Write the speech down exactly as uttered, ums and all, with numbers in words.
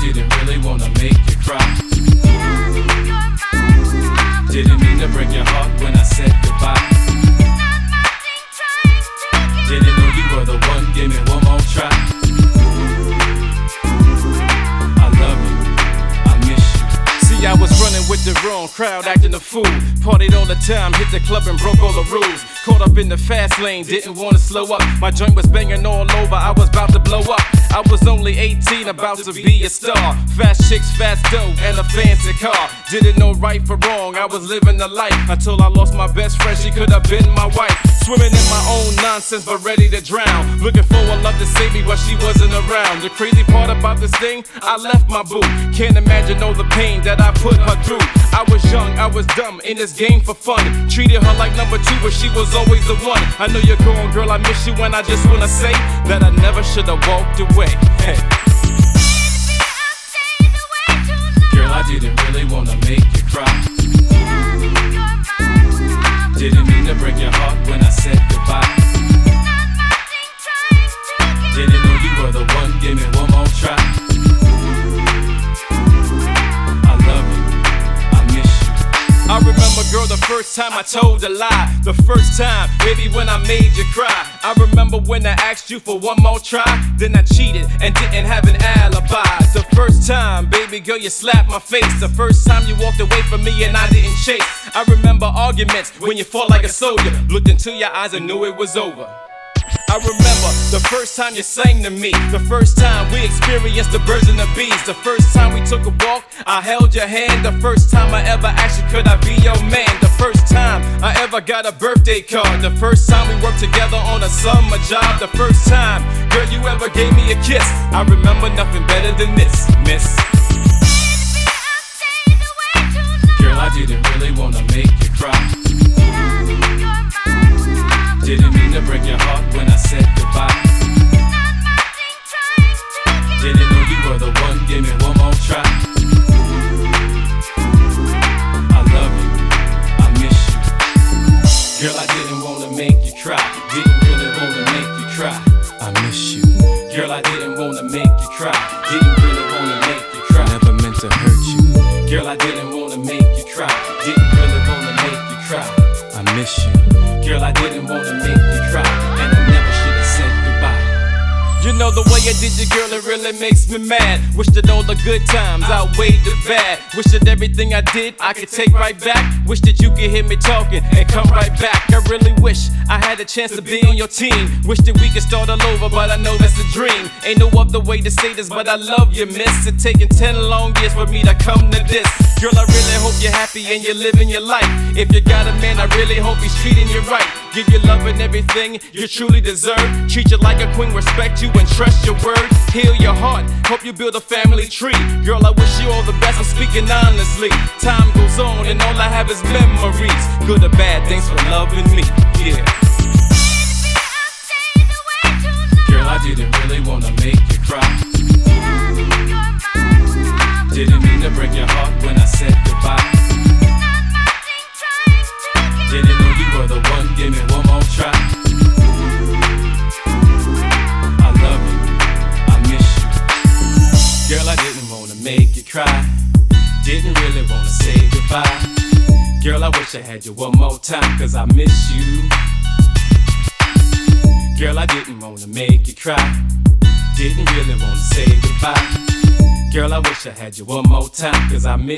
didn't really wanna make you cry. Didn't mean to break your heart when I said goodbye. Didn't know you were the one, give me one more try. I love you, I miss you. See, I was running with the wrong crowd, acting a fool. Partied all the time, hit the club and broke all the rules. Caught up in the fast lane, didn't wanna slow up. My joint was banging all over, I was about to blow up. I was only eighteen, about to be a star. Fast chicks, fast dough, and a fancy car. Didn't know right from wrong, I was living the life. Until I lost my best friend, she could have been my wife. Swimming in my own nonsense, but ready to drown. Looking for a love to save me, but she wasn't around. The crazy part about this thing, I left my boo. Can't imagine all the pain that I put her through. I was young, I was dumb, in this game for fun. Treated her like number two, but she was always the one. I know you're gone, girl, I miss you, and I just wanna say that I never should've walked away. Hey. Girl, I didn't really wanna make you cry. Didn't mean to break your heart when I said goodbye. Didn't know you were the one, give me one more try. I love you, I miss you. I remember, girl, the first time I told a lie. The first time, baby, when I made you cry. I remember when I asked you for one more try. Then I cheated and didn't have an alibi. The first time, baby girl, you slapped my face. The first time you walked away from me and I didn't chase. I remember arguments when you fought like a soldier. Looked into your eyes and knew it was over. I remember the first time you sang to me. The first time we experienced the birds and the bees. The first time we took a walk, I held your hand. The first time I ever asked you, could I be your man? The first time I ever got a birthday card. The first time we worked together on a summer job. The first time, girl, you ever gave me a kiss. I remember nothing better than this, miss. Girl, I didn't really wanna make you cry. Didn't mean to break your heart when I said goodbye. Didn't know you were the one, give me one more try. I love you, I miss you. Girl, I didn't wanna make you cry. Didn't really wanna make you cry. I miss you. Girl, I didn't wanna make you cry. Didn't really wanna make you cry. Never meant to hurt you. Girl, I didn't wanna make you cry. Didn't really wanna make you cry. I miss you. Girl, I didn't wanna make you cry, and I never should've said goodbye. You know the way I did you, girl, it really makes me mad. Wish that all the good times outweighed the bad. Wish that everything I did, I could take right back. Wish that you could hear me talking and come right back. I really wish I had a chance to be on your team. Wish that we could start all over, but I know that's a dream. Ain't no other way to say this, but I love you, miss. It's taking ten long years for me to come to this. Girl, I really hope you're happy and you're living your life. If you got a man, I really hope he's treating you right. Give you love and everything you truly deserve. Treat you like a queen, respect you and trust your word. Heal your heart, hope you build a family tree. Girl, I wish you all the best, I'm speaking honestly. Time goes on and all I have is memories. Good or bad, thanks for loving me, yeah. Girl, I didn't really wanna make you cry. Didn't mean to break your heart when I said goodbye. Didn't know you were the one, give me one more try. I love you, I miss you. Girl, I didn't wanna make you cry. Didn't really wanna say goodbye. Girl, I wish I had you one more time, cause I miss you. Girl, I didn't wanna make you cry. Didn't really wanna say goodbye. Girl, I wish I had you one more time, cause I miss you.